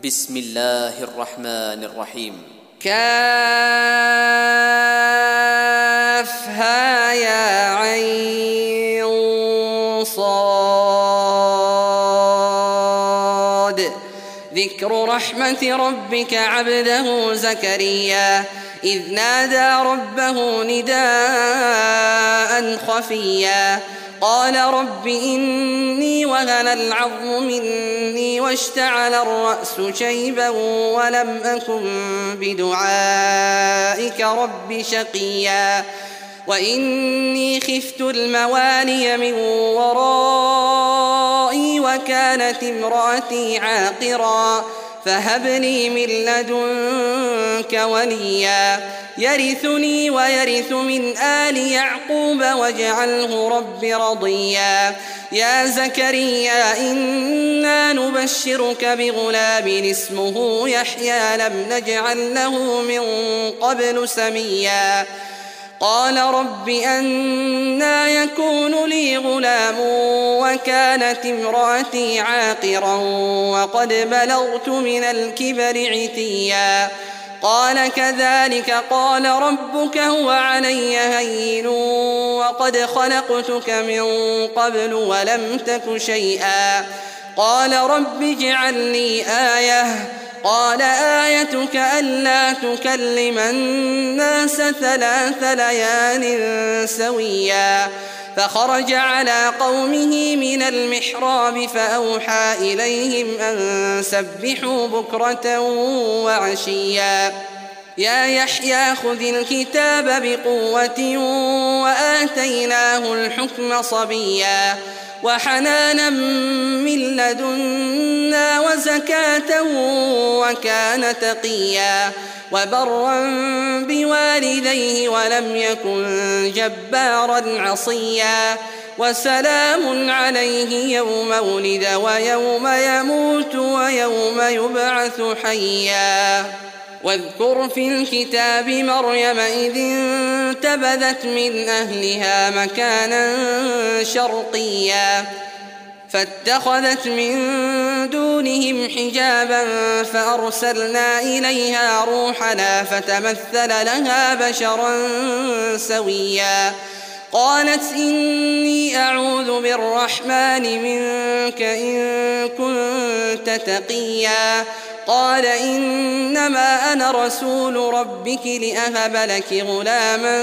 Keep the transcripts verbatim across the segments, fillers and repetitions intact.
بسم الله الرحمن الرحيم. كافها يا عين صاد. ذكر رحمة ربك عبده زكريا إذ نادى ربه نداء خفيا قال رب إني وهن العظم مني واشتعل الرأس شيبا ولم أكن بدعائك رب شقيا وإني خفت الموالي من ورائي وكانت امرأتي عاقرا فهب لي من لدنك وليا يرثني ويرث من آل يعقوب واجعله رب رضيا. يا زكريا إنا نبشرك بغلام اسمه يحيى لم نجعل له من قبل سميا قال رب أنى يكون لي غلام وكانت امرأتي عاقرا وقد بلغت من الكبر عتيا قال كذلك قال ربك هو علي هين وقد خلقتك من قبل ولم تك شيئا قال رب اجعل لي آية قال آيتك ألا تكلم الناس ثلاث ليال سويا فخرج على قومه من المحراب فأوحى إليهم أن سبحوا بكرة وعشيا يا يحيى خذ الكتاب بقوة وآتيناه الحكم صبيا وحنانا من لدنا وزكاة وكان تقيا وبرا بوالديه ولم يكن جبارا عصيا وسلام عليه يوم ولد ويوم يموت ويوم يبعث حيا. واذكر في الكتاب مريم إذ انتبذت من أهلها مكانا شرقيا فاتخذت من دونهم حجابا فأرسلنا إليها روحنا فتمثل لها بشرا سويا قالت إني أعوذ بالرحمن منك إن كنت تقيا قال إنما أنا رسول ربك لأهب لك غلاما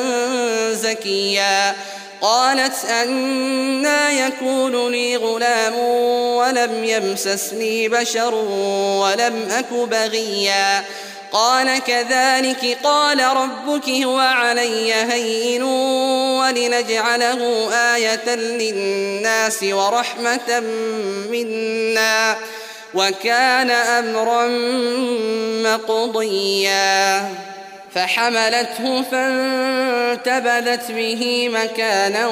زكيا قالت أنى يكون لي غلام ولم يمسسني بشر ولم أك بغيا قال كذلك قال ربك هو علي هين ولنجعله آية للناس ورحمة منا وكان أمرا مقضيا فحملته فانتبذت به مكانا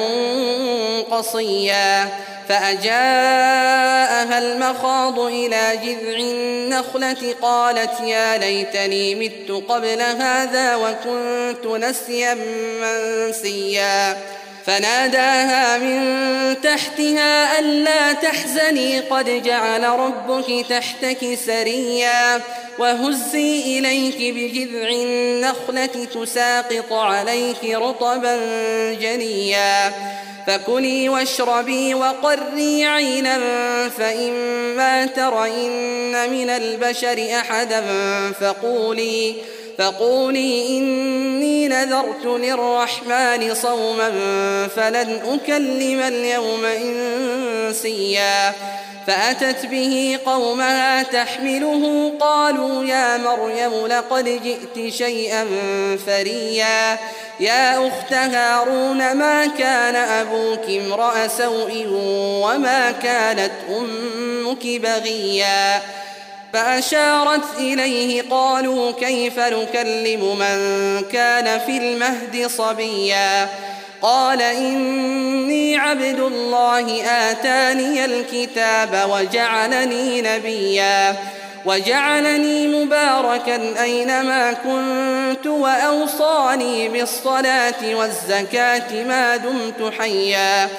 قصيا فأجاءها المخاض إلى جذع النخلة قالت يا ليتني مت قبل هذا وكنت نسيا منسيا فناداها من تحتها ألا تحزني قد جعل ربك تحتك سريا وهزي إليك بجذع النخلة تساقط عليك رطبا جنيا فكلي واشربي وقري عينا فإما ترين من البشر أحدا فقولي فقولي إني نذرت للرحمن صوما فلن أكلم اليوم إنسيا فأتت به قومها تحمله قالوا يا مريم لقد جئت شيئا فريا يا أخت هارون ما كان أبوك امرأ سوء وما كانت أمك بغيا فأشارت إليه قالوا كيف نكلم من كان في المهد صبيا قال إني عبد الله آتاني الكتاب وجعلني نبيا وجعلني مباركا أينما كنت وأوصاني بالصلاة والزكاة ما دمت حيا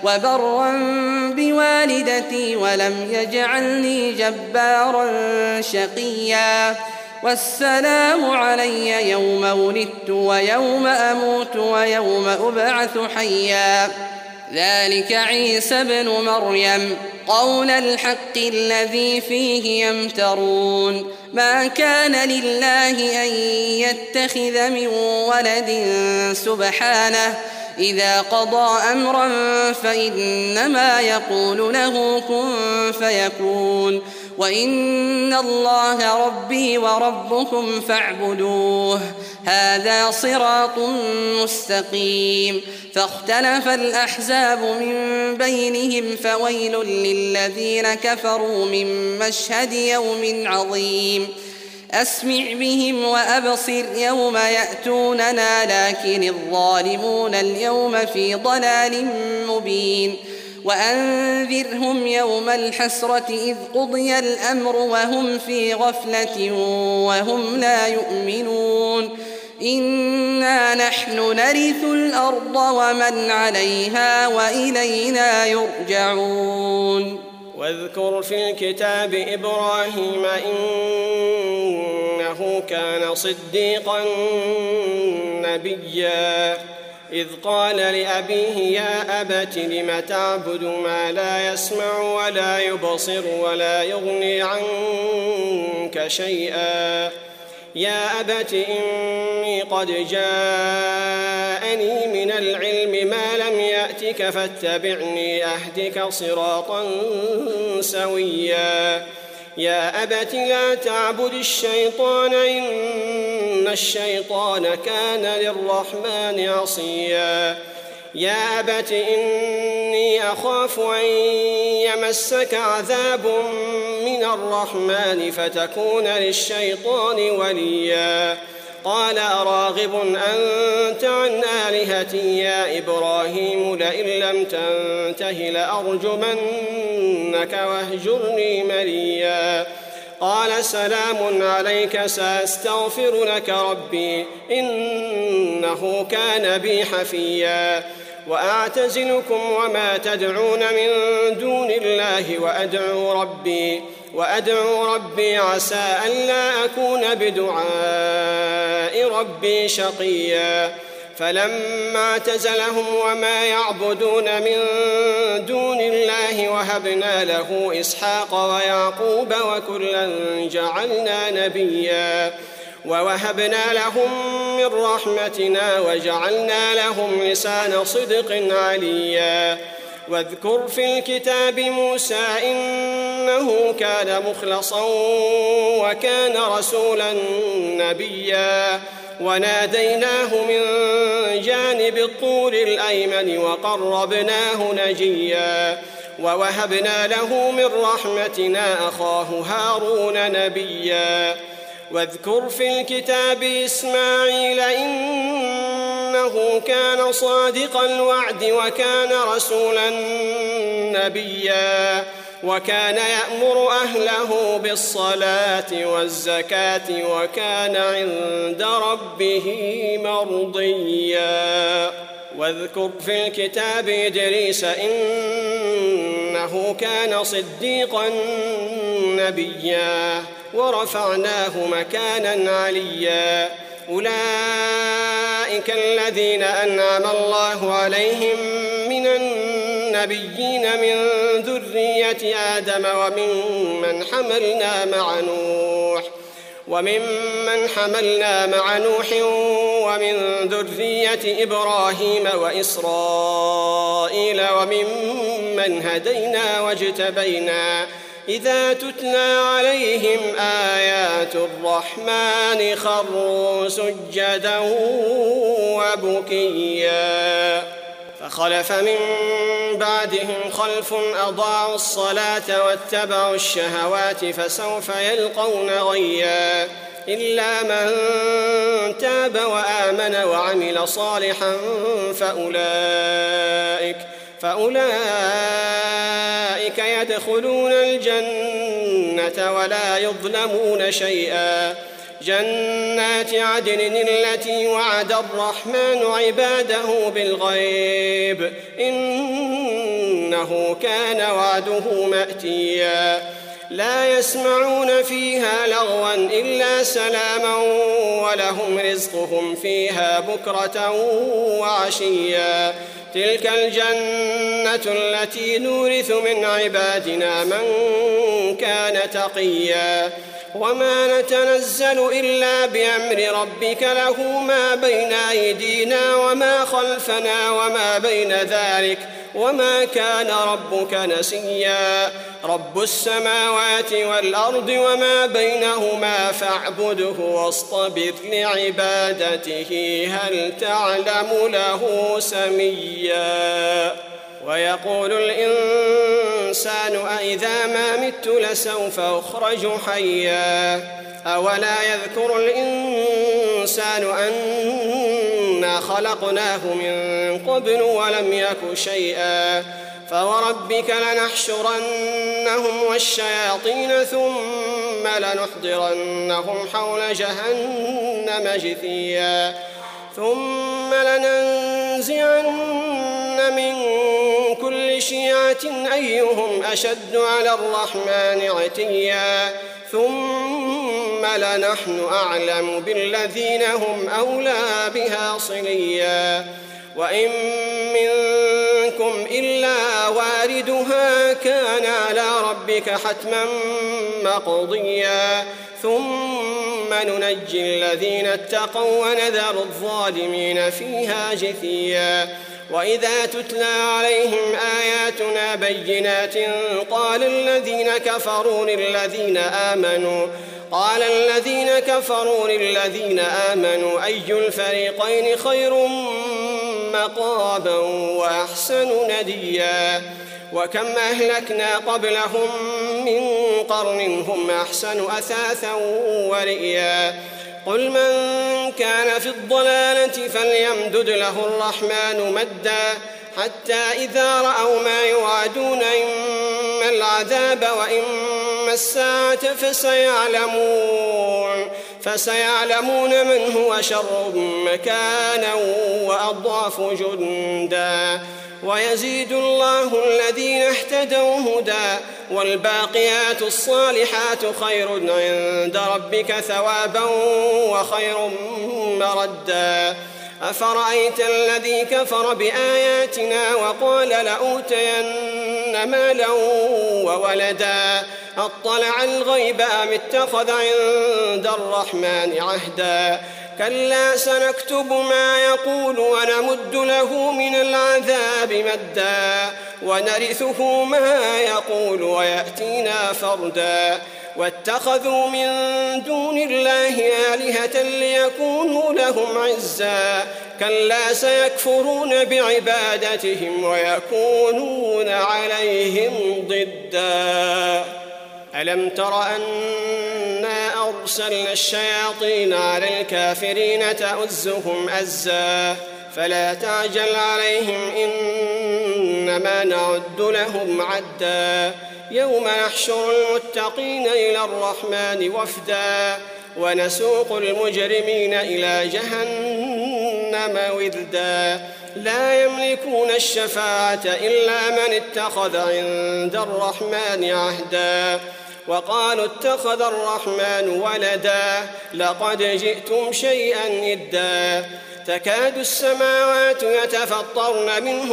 وبرا بوالدتي ولم يجعلني جبارا شقيا والسلام علي يوم ولدت ويوم أموت ويوم أبعث حيا ذلك عيسى ابن مريم قول الحق الذي فيه يمترون ما كان لله أن يتخذ من ولد سبحانه إذا قضى أمرا فإنما يقول له كن فيكون وإن الله ربي وربكم فاعبدوه هذا صراط مستقيم فاختلف الأحزاب من بينهم فويل للذين كفروا من مشهد يوم عظيم أسمع بهم وأبصر يوم يأتوننا لكن الظالمون اليوم في ضلال مبين وأنذرهم يوم الحسرة إذ قضي الأمر وهم في غفلة وهم لا يؤمنون إنا نحن نرث الأرض ومن عليها وإلينا يرجعون واذكر في الكتاب إبراهيم إنه كان صديقا نبيا إذ قال لأبيه يا أبت لم تعبد ما لا يسمع ولا يبصر ولا يغني عنك شيئا يا أبت إني قد جاءني من العلم ما لم يأتك فاتبعني أهدك صراطا سويا يا أبت لا تعبد الشيطان إن الشيطان كان للرحمن عصيا يا أبت إني أخاف أن يمسك عذاب من الرحمن فتكون للشيطان وليا قال أراغب أنت عن آلهتي يا إبراهيم لئن لم تنته لأرجمنك واهجرني مليا قال سلام عليك سأستغفر لك ربي إنه كان بي حفيا وأعتزلكم وما تدعون من دون الله وأدعو ربي وأدعو ربي عسى ألا أكون بدعاء ربي شقيا فلما اعتزلهم وما يعبدون من دون الله وهبنا له إسحاق ويعقوب وكلا جعلنا نبيا ووهبنا لهم من رحمتنا وجعلنا لهم لسان صدق عليا واذكر في الكتاب موسى إنه كان مخلصا وكان رسولا نبيا وناديناه من جانب الطور الأيمن وقربناه نجيا ووهبنا له من رحمتنا أخاه هارون نبيا واذكر في الكتاب إسماعيل إنه كان صادق الوعد وكان رسولا نبيا وكان يأمر أهله بالصلاة والزكاة وكان عند ربه مرضيا واذكر في الكتاب إدريس إنه كان صديقا نبيا ورفعناه مكانا عليا أولئك الذين أنعم الله عليهم من النبيين من ذرية آدم وممن حملنا مع نوح وممن حملنا مع نوح ومن ذرية إبراهيم وإسرائيل وممن هدينا واجتبينا إذا تتلى عليهم آيات الرحمن خروا سجدا وبكيا فخلف من بعدهم خلف أضاعوا الصلاة واتبعوا الشهوات فسوف يلقون غيا إلا من تاب وآمن وعمل صالحا فأولئك فأولئك يدخلون الجنة ولا يظلمون شيئا جنات عدن التي وعد الرحمن عباده بالغيب إنه كان وعده مأتيا لا يسمعون فيها لغوا إلا سلاما ولهم رزقهم فيها بكرة وعشيا تلك الجنة التي نورث من عبادنا من كان تقيا وما نتنزل إلا بأمر ربك له ما بين أيدينا وما خلفنا وما بين ذلك وما كان ربك نسيا رب السماوات والأرض وما بينهما فاعبده واصطبر لعبادته هل تعلم له سميا ويقول الإنسان أإذا ما مت لسوف أخرج حيا أولا يذكر الإنسان أنا خلقناه من قبل ولم يك شيئا فوربك لنحشرنهم والشياطين ثم لنحضرنهم حول جهنم جثيا ثم لننزعن من كل شيعة أيهم أشد على الرحمن عتيا ثم لنحن أعلم بالذين هم أولى بها صليا وإن منكم إلا واردها كان على ربك حتما مقضيا ثم ننجي الذين اتقوا ونذر الظالمين فيها جثيا وإذا تتلى عليهم آياتنا بينات قال الذين كفروا للذين آمنوا قال الذين كفروا للذين آمنوا أي الفريقين خير مقاما وأحسن نديا وكم أهلكنا قبلهم من قرن هم أحسن أثاثا ورئيا قل من كان في الضلالة فليمدد له الرحمن مدا حتى إذا رأوا ما يوعدون إما العذاب وإما الساعة فسيعلمون فسيعلمون من هو شر مكانا وأضعف جندا ويزيد الله الذين اهتدوا هدى والباقيات الصالحات خير عند ربك ثوابا وخير مردا أفرأيت الذي كفر بآياتنا وقال لأوتين مالا وولدا أطلع الغيب أم اتخذ عند الرحمن عهدا كلا سنكتب ما يقول ونمد له من العذاب مدا ونرثه ما يقول ويأتينا فردا واتخذوا من دون الله آلهة ليكونوا لهم عزا كلا سيكفرون بعبادتهم ويكونون عليهم ضدا ألم تر أنا أرسلنا الشياطين على الكافرين تؤزهم أزا فلا تعجل عليهم إنما نعد لهم عدا يوم نحشر المتقين إلى الرحمن وفدا ونسوق المجرمين إلى جهنم وردا لا يملكون الشفاعة إلا من اتخذ عند الرحمن عهدا وقالوا اتخذ الرحمن ولدا لقد جئتم شيئا إدا تكاد السماوات يتفطرن منه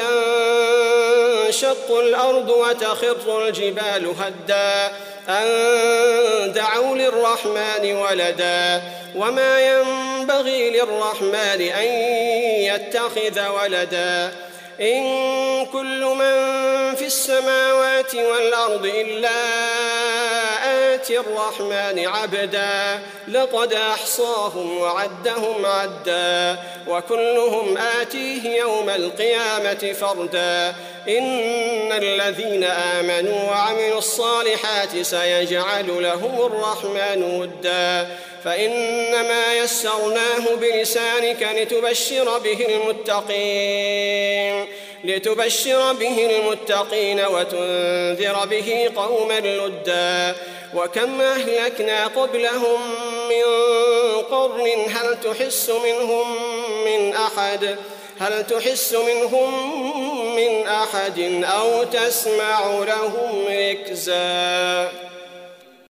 وتنشق الأرض وتخر الجبال هدا أن دعوا للرحمن ولدا وما ينبغي للرحمن أن يتخذ ولدا إن كل من في السماوات والأرض إلا آتي الرحمن عبدا لقد أحصاهم وعدهم عدا وكلهم آتيه يوم القيامة فردا إن الذين آمنوا وعملوا الصالحات سيجعل لهم الرحمن ودا فإنما يسرناه بلسانك لتبشر به المتقين لتبشر به المتقين وتنذر به قوما لدا وكم أهلكنا قبلهم من قرن هل تحس منهم من أحد هل تحس منهم من أحد أو تسمع لهم ركزا